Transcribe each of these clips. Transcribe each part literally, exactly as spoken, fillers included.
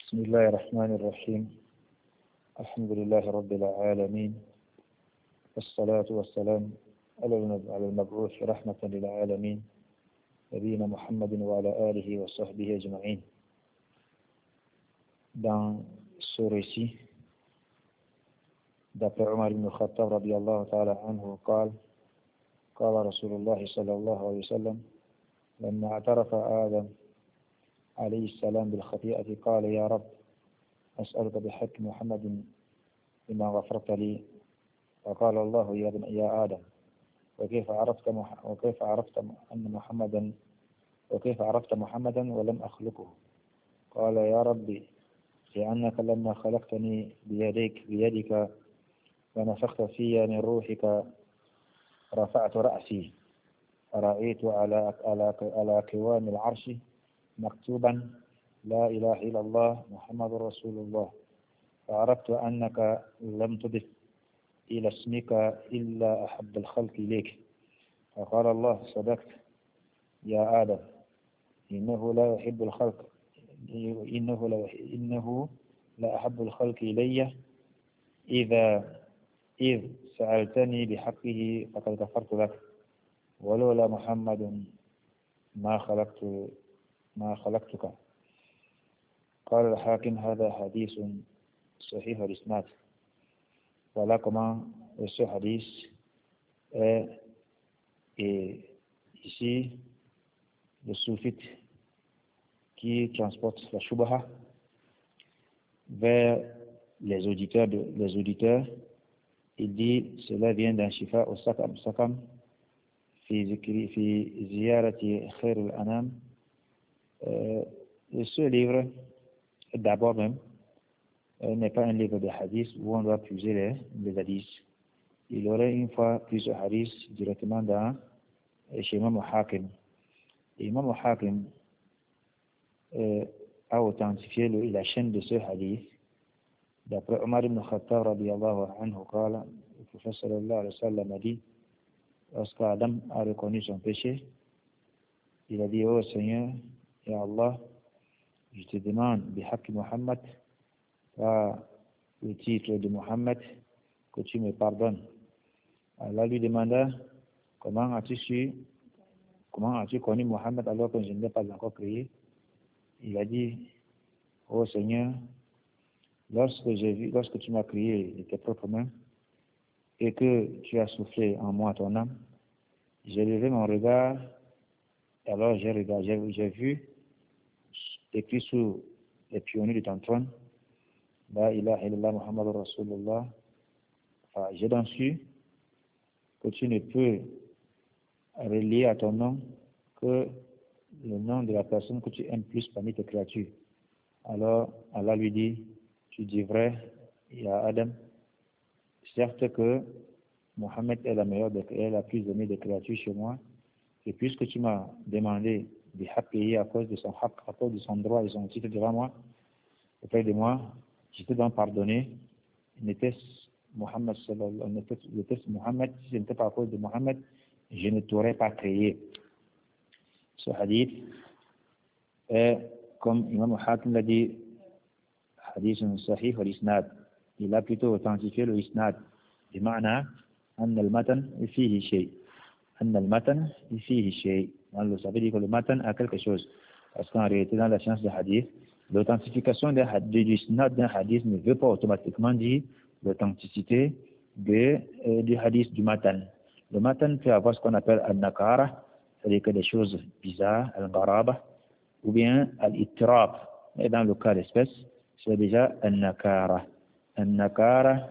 بسم الله الرحمن الرحيم. الحمد لله رب العالمين، والصلاة والسلام على المبعوث رحمة للعالمين نبينا محمد وعلى آله وصحبه أجمعين. Dans ce récit, d'après Omar ibn Khattab radiyallahu ta'ala anhu, قال قال رسول الله صلى الله عليه وسلم لما اعترف آدم عليه السلام بالخطيئة قال يا رب أسألك بحق محمد بما غفرت لي. فقال الله يا ابن يا آدم وكيف عرفت مح... وكيف عرفت أن محمدا وكيف عرفت محمدا ولم أخلقه؟ قال يا ربي لأنك لما خلقتني بيديك بيدك ونفخت في من روحك رفعت رأسي فرأيت على على على كوام العرش مكتوبا لا إله إلا الله محمد رسول الله، فعرفت أنك لم تضف إلى اسمك إلا أحب الخلق إليك. فقال الله صدقت يا آدم إنه لا يحب الخلق إنه لا إنه لا أحب الخلق إلي إذا إذ سألتني بحقه فقد غفرت لك، ولولا محمد ما خلقت ما خلقتك. قال الحاكم هذا حديث صحيح الإسناد. Voilà comment ce hadith est, est ici le soufite qui transporte la shubha vers les auditeurs de, les auditeurs. Il dit cela vient d'un shifa au sakam sakam fi zikri fi ziyarati khair al-anam. Ce livre d'abord même n'est pas un livre de hadith où on doit puiser les, les hadiths. Il aurait une fois plusieurs hadiths directement dans chez Imam Hakim. Imam Hakim euh, a authentifié le, la chaîne de ce hadith d'après Omar ibn Khattab radiyallahu anhu. Qala, le prophète sallallahu alayhi wa sallam a dit, lorsqu'Adam a reconnu son péché, il a dit ô Seigneur, ya Allah, je te demande bihaqi Muhammad, par le titre de Muhammad, que tu me pardonnes. Allah lui demanda, comment as-tu su, comment as-tu connu Muhammad alors que je ne l'ai pas encore créé? Il a dit, ô Seigneur, lorsque j'ai vu, lorsque tu m'as créé de tes propres mains et que tu as soufflé en moi ton âme, j'ai levé mon regard, et alors j'ai regardé, j'ai, j'ai vu écrit sous les pionniers de ton trône, La ilaha illallah Muhammad Rasulullah. Enfin, j'ai donc su que tu ne peux relier à ton nom que le nom de la personne que tu aimes plus parmi tes créatures. Alors, Allah lui dit, tu dis vrai, il y a Adam, certes que Mohammed est la meilleure, de, est la plus aimée des créatures chez moi, et puisque tu m'as demandé de payer à cause de son haq, à cause de son droit et son titre devant moi, auprès de moi, je t'ai donc pardonné. N'était-ce Mohammed, n'était-ce Mohammed, si ce n'était pas à cause de Mohammed, je ne t'aurais pas créé. Ce hadith est, comme Imam Hakim l'a dit, hadith sahih wal isnad. Il a plutôt authentifié le isnad. بمعنى أن المتن فيه شيء. أن المتن فيه شيء. Ça veut dire que le matan a quelque chose. Parce qu'en réalité, dans la science du hadith, l'authentification du isnad d'un hadith ne veut pas automatiquement dire l'authenticité de, euh, du hadith du matan. Le matan peut avoir ce qu'on appelle al-nakara, c'est-à-dire que des choses bizarres, al-gharaba, ou bien al-ittirab. Et dans le cas d'espèce, c'est déjà al-nakara. Al-nakara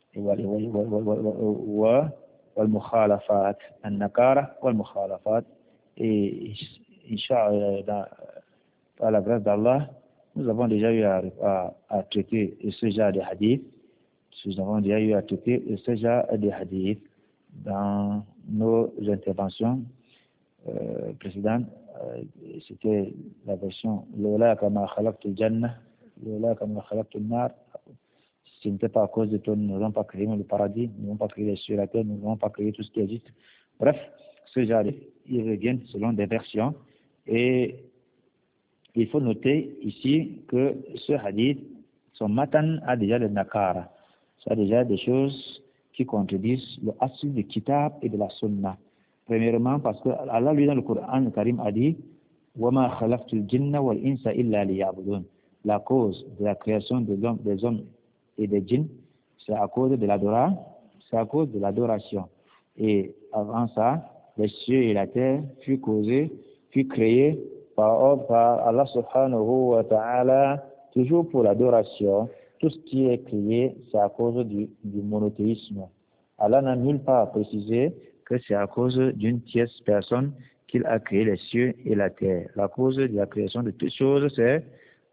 wal-mukhalafat. Al-nakara wal-mukhalafat. Et Inch'Allah, par la grâce d'Allah, nous avons déjà eu à, à, à traiter ce genre de hadith. Nous avons déjà eu à traiter ce genre de hadith dans nos interventions euh, précédentes. Euh, C'était la version Lola kama khalaqtul jannah, Lola kama khalaqtul nar. Ce n'était pas à cause de toi, nous n'avons pas créé le paradis, nous n'avons pas créé les cieux et la terre, nous n'avons pas créé tout ce qui existe. Bref, ce genre de, ils reviennent selon des versions et il faut noter ici que ce hadith, son matan a déjà le nakara. Ça a déjà des choses qui contredisent le asl du kitab et de la sunna. Premièrement, parce que Allah, lui, dans le Coran, le Karim a dit وَمَا خَلَقْتُ الْجِنَّ وَالْإِنسَ إِلَّا لِيَعْبُدُونَ. La cause de la création de l'homme, des hommes et des djinns, c'est à cause de l'adoration. C'est à cause de l'adoration. Et avant ça, les cieux et la terre furent causés, furent créés par, par Allah subhanahu wa ta'ala, toujours pour l'adoration. Tout ce qui est créé, c'est à cause du, du monothéisme. Allah n'a nulle part précisé que c'est à cause d'une tierce personne qu'il a créé les cieux et la terre. La cause de la création de toutes choses, c'est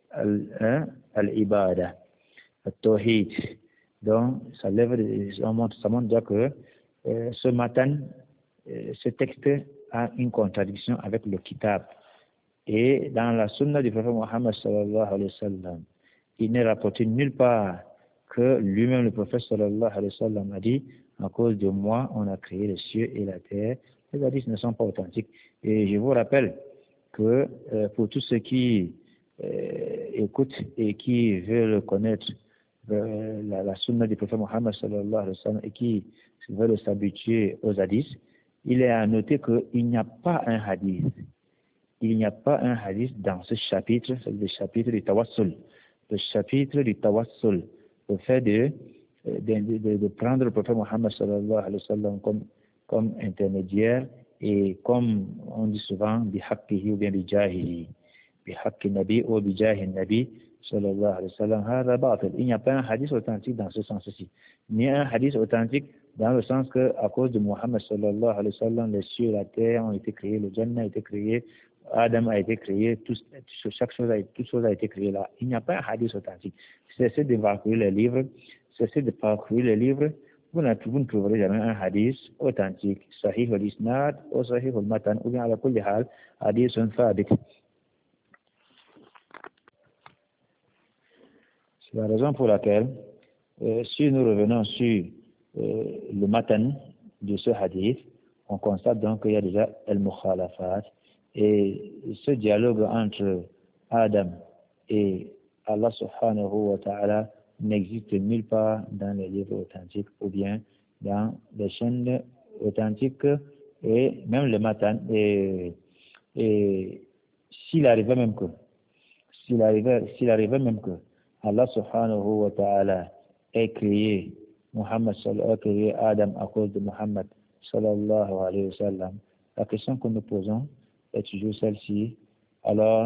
al-ibada, al-tawhid. Donc, ça, lève, ça, montre, ça montre déjà que euh, ce matin, euh, ce texte a une contradiction avec le kitab. Et dans la sunna du prophète Mohammed sallallahu alayhi wa sallam, il n'est rapporté nulle part que lui-même, le prophète sallallahu alayhi wa sallam, a dit à cause de moi, on a créé les cieux et la terre. Les hadiths ne sont pas authentiques. Et je vous rappelle que euh, pour tous ceux qui euh, écoutent et qui veulent connaître euh, la, la sunna du prophète Mohammed sallallahu alayhi wa sallam et qui veulent s'habituer aux hadiths, il est à noter qu'il n'y a pas un hadith. Il n'y a pas un hadith dans ce chapitre, c'est le chapitre du tawassul. Le chapitre du tawassul, le fait de, de, de, de prendre le prophète Mohammed sallallahu alayhi wa sallam comme, comme intermédiaire et comme on dit souvent, bihaqqihi ou bien bijahihi, bihaqqi nabi ou bijahi nabi sallallahu alayhi wa sallam, hada batil. Il n'y a pas un hadith authentique dans ce sens-ci. Ni un hadith authentique dans le sens que à cause de Mohammed sallallahu alayhi wa sallam, les cieux et la terre ont été créés, le Jannah a été créé, Adam a été créé, tout, chaque chose a, toute chose a été créée là. Il n'y a pas un hadith authentique. Cessez de parcourir les livres, cessez de parcourir les livres, vous, vous ne trouverez jamais un hadith authentique, sahih al-isnad ou sahih al-matan, ou bien à la kulli hal, hadith thabit. C'est la raison pour laquelle, euh, si nous revenons sur euh, le matan de ce hadith, on constate donc qu'il y a déjà al-mukhalafat. Et ce dialogue entre Adam et Allah subhanahu wa ta'ala n'existe nulle part dans les livres authentiques ou bien dans les chaînes authentiques et même le matin. Et, et s'il arrivait même que, s'il arrivait, s'il arrivait même que Allah subhanahu wa ta'ala ait créé Muhammad sallallahu, ait créé Adam à cause de Muhammad sallallahu alayhi wa sallam, la question que nous posons est toujours celle-ci. Alors,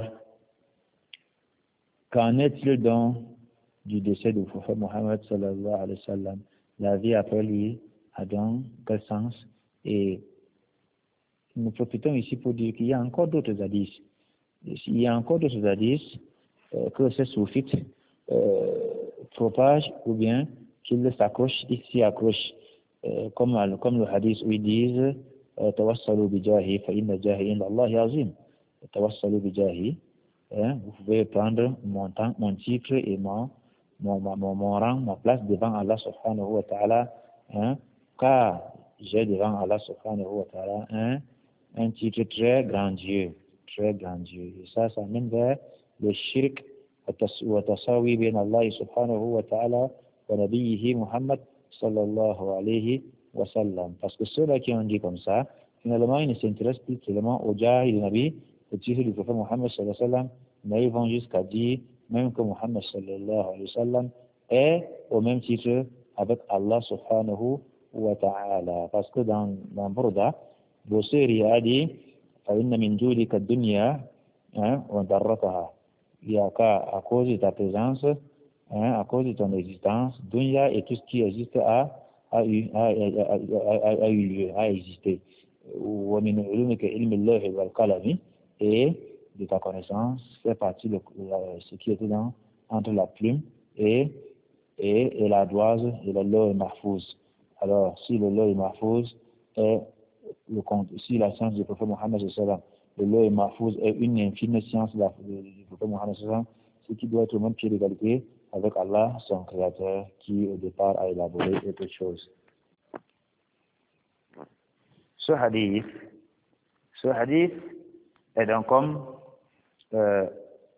qu'en est-il donc du décès du prophète Mohammed sallallahu alayhi wa sallam? La vie après lui a donc quel sens? Et nous profitons ici pour dire qu'il y a encore d'autres hadiths. Il y a encore d'autres hadiths euh, que ces soufites euh, propagent ou bien qu'ils s'accrochent, ils s'y accrochent. Euh, comme, comme le hadith où ils disent tawassalu bijahi fa inna jahi inda Allah azim. Tawassalu bijahi, vous pouvez prendre mon temps, mon titre et mon, mon, mon, mon rang, ma place devant Allah subhanahu wa ta'ala, hein, car j'ai devant Allah subhanahu wa ta'ala un, un titre très grandiose, très grandiose. Et ça, ça mène vers le shirk wa tasawi bin Allah subhanahu wa ta'ala wa nabiyhi Muhammad sallallahu alayhi wa sallam. Parce que ceux-là qui ont dit comme ça, finalement, ils ne s'intéressent plus seulement au jah et au nabi, au titre du prophète Muhammad sallallahu alayhi wa sallam, mais ils vont jusqu'à dire même que Muhammad sallallahu alayhi wa sallam est au même titre avec Allah subhanahu wa ta'ala. Parce que dans, dans Burda, Bosiri a dit فَإِنَّ مِنْ جُودِكَ الدُّنْيَا وَضَرَّتَهَا. Il y a qu'à cause de ta présence, hein, à cause de ton existence, dunya et tout ce qui existe a, a, eu, a, a, a, a eu lieu, a existé. وَمِنْ عُلُومِكَ عِلْمِ اللَّهِ وَالْقَلَمِ. Et de ta connaissance fait partie de ce qui était dans, entre la plume et, et, et la doise et le lawh mahfouz. Alors, si le lawh mahfouz est le, si la science du prophète Mohammed sallallahu alayhi wa sallam, le lawh mahfouz est une infime science du prophète Mohammed sallallahu alayhi wa sallam, ce qui doit être au même pied d'égalité avec Allah, son créateur, qui au départ a élaboré quelque chose. Ce hadith, ce hadith est donc comme euh,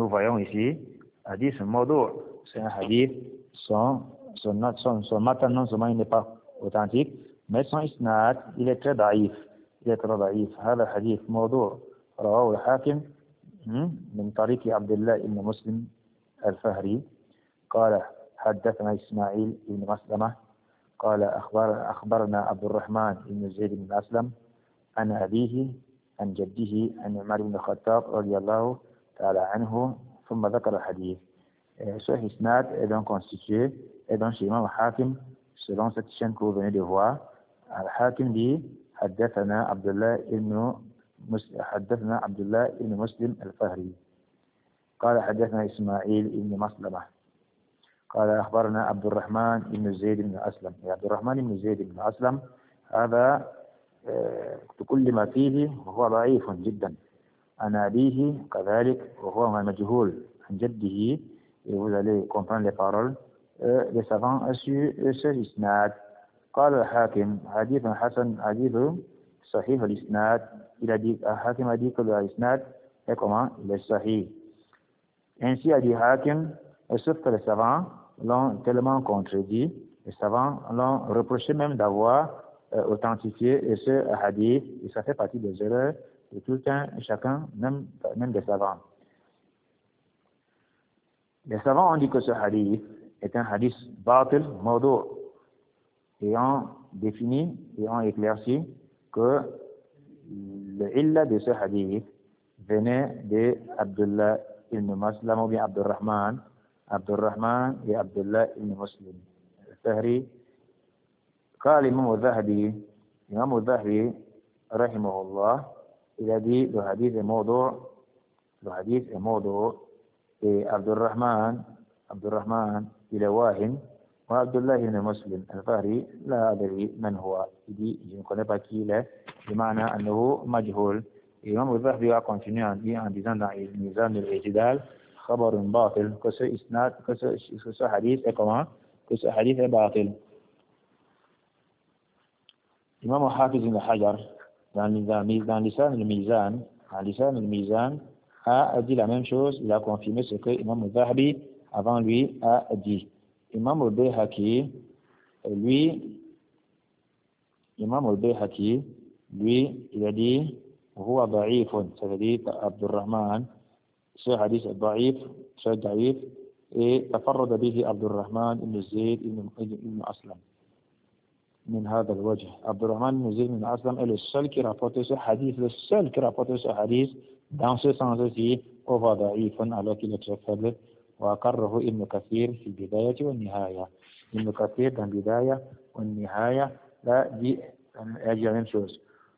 voyons ici, hadith mawdu', c'est un hadith, son, son, son, son matan non seulement il n'est pas authentique, mais son isnad, il est très daïf. Il est très daïf. هذا حديث موضوع رواه الحاكم من طريق عبد الله بن مسلم الفهري قال حدثنا إسماعيل بن مسلمة قال أخبر أخبرنا عبد الرحمن بن زيد بن أسلم عن أبيه عن جده عن عمر بن الخطاب رضي الله تعالى عنه ثم ذكر الحديث. Ce isnad est donc constitué, et donc chez Imam Hakim, selon cette chaîne que vous venez de voir, Al-Hakim dit حدثنا عبد الله بن حدثنا عبد الله بن مسلم الفهري قال حدثنا إسماعيل بن مسلمة قال أخبرنا عبد الرحمن بن زيد بن أسلم. عبد الرحمن بن زيد بن أسلم هذا بكل ما فيه وهو ضعيف جدا. عن أبيه كذلك وهو مجهول. عن جده, et vous allez comprendre les paroles, les savants ont su ce isnad. قال الحاكم حديث حسن حديث صحيح الإسناد. Il a dit, Hakim a dit que l'isnad est comment? Il est sahih. Ainsi a dit Hakim, sauf que les savants l'ont tellement contredit, les savants l'ont reproché même d'avoir euh, authentifié ce hadith, et ça fait partie des erreurs de tout un chacun, même, même des savants. Les savants ont dit que ce hadith est un hadith batil, mawdu', et ont défini et ont éclairci que le illa de ce hadith venait de Abdullah ibn Maslam ou bien Abdurrahman, Abdurrahman et Abdullah ibn Muslim. Fahri, قال الإمام الذهبي الإمام الذهبي رحمه الله il a dit le hadith est موضوع le hadith est موضوع et Abdurrahman Abdurrahman il est wahin وعبد الله بن مسلم الفهري لا أدري من هو. Il dit je ne connais pas qui il est بمعنى أنه مجهول. الإمام الذهبي a continué en disant dans الميزان الاعتدال خبر باطل que ce isnad que ce, que ce hadith est comment que ce hadith est باطل. Imam Hafiz ibn Hajar dans Lisan al-Mizan dans Lisan al-Mizan a dit la même chose. Il a confirmé ce que Imam al-Zahabi avant lui a dit. Imam al-Bayhaqi lui Imam al-Bayhaqi lui il a dit هو ضعيف, ça veut dire Abdurrahman ce hadith est ضعيف très ضعيف et تفرد به عبد الرحمن بن زيد بن أسلم من هذا الوجه. Abdurrahman ibn Zayd ibn Aslam est le seul qui rapporte ce hadith, le seul qui rapporte ce hadith dans ce sens-ci, وهو ضعيف alors qu'il est très faible. وأقره ابن كثير في البداية والنهاية. Ibn Kathir dans Bidaya والنهاية là dit la même chose.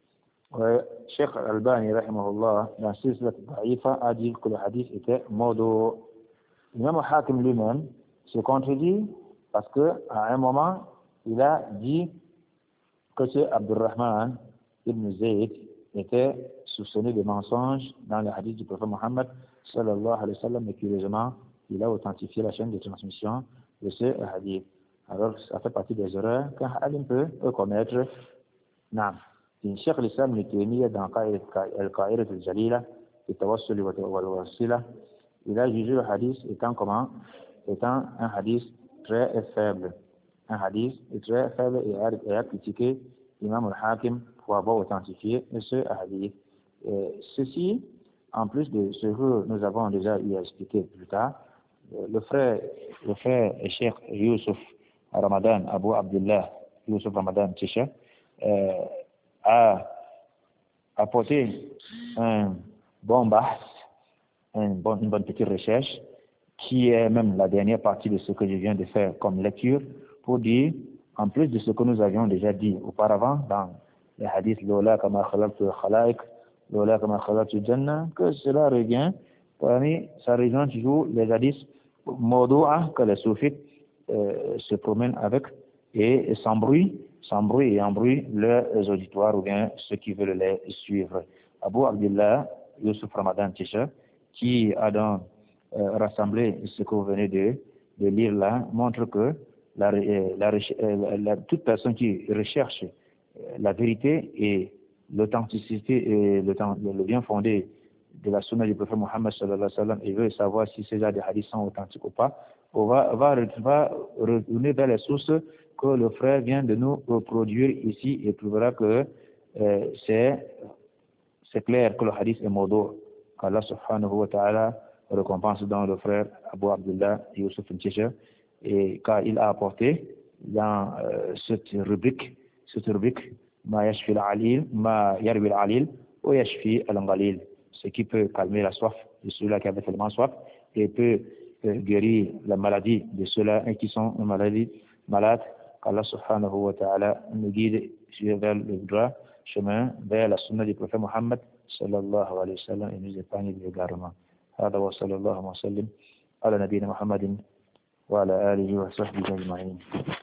Cheikh Al-Albani rahimahullah dans Silsilat Da'ifa a dit que le hadith était mawdu'. Imam Hakim lui-même se contredit parce que à un moment il a dit que ce Abdurrahman ibn Zayd était soupçonné de mensonge dans le hadith du prophète Mohammed sallallahu alayhi wa sallam, et curieusement il a authentifié la chaîne de transmission de ce hadith. Alors ça fait partie des erreurs qu'un alim peut, peut commettre. Naam. Cheikh l'Islam Ibn Taymiyyah dans Al-Qa'idah al-Jalila et Tawassul wal-Wasila, il a jugé le hadith étant comment? Étant un hadith très faible. Un hadith très faible et a critiqué Imam al-Hakim pour avoir authentifié ce hadith. Et ceci, en plus de ce que nous avons déjà eu à expliquer plus tard, le frère, le frère Cheikh Youssef Ramadan, Abu Abdullah Youssef Ramadan Tisha, euh, a apporté un bon bahs, une bonne, une bonne petite recherche, qui est même la dernière partie de ce que je viens de faire comme lecture, pour dire, en plus de ce que nous avions déjà dit auparavant dans les hadiths Lola kama khalaqtu al-khalaiq, Lola kama khalaqtu al-jannah, que cela revient, parmi, ça rejoint toujours les hadiths mawdu'a que les soufis euh, se promènent avec et sans bruit, sans bruit et en bruit leurs auditoires ou bien ceux qui veulent les suivre. Abu Abdullah Youssef Ramadan Tisha, qui a donc euh, rassemblé ce que vous venez de, de lire là, montre que la, la, la, la, toute personne qui recherche la vérité et l'authenticité et le, le bien fondé de la sunna du prophète Mohammed sallallahu alayhi wa sallam et veut savoir si ces des hadiths sont authentiques ou pas, on va, va, va retourner vers les sources que le frère vient de nous reproduire ici et trouvera que euh, c'est clair que le hadith est mawdu', qu'Allah subhanahu wa ta'ala récompense dans le frère Abu Abdullah Yusuf al-Tisha, et car il a apporté dans euh, cette rubrique, cette rubrique, ma yashfi al-alil, ma yarwi al-alil, ou yashfi al-ghalil, ce qui peut calmer la soif de ceux-là qui avaient tellement soif et peut euh, guérir la maladie de ceux-là qui sont malades, malades, qu'Allah subhanahu wa ta'ala nous guide vers le droit chemin, vers la sunna du prophète Mohammed sallallahu alayhi wa sallam et nous épargne de l'égarement. هذا وصلى الله وسلم على نبينا محمد وعلى آله وصحبه أجمعين.